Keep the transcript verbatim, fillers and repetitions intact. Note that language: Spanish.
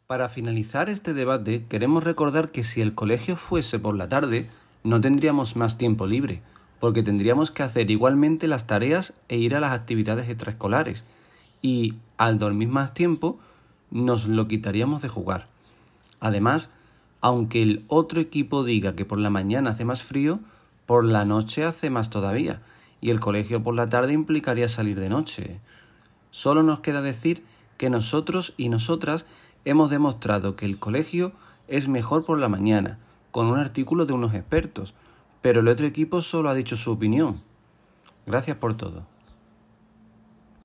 Para finalizar este debate, queremos recordar que si el colegio fuese por la tarde, no tendríamos más tiempo libre, porque tendríamos que hacer igualmente las tareas e ir a las actividades extraescolares, y al dormir más tiempo, nos lo quitaríamos de jugar. Además, aunque el otro equipo diga que por la mañana hace más frío, por la noche hace más todavía, y el colegio por la tarde implicaría salir de noche. Solo nos queda decir que nosotros y nosotras hemos demostrado que el colegio es mejor por la mañana, con un artículo de unos expertos, pero el otro equipo solo ha dicho su opinión. Gracias por todo.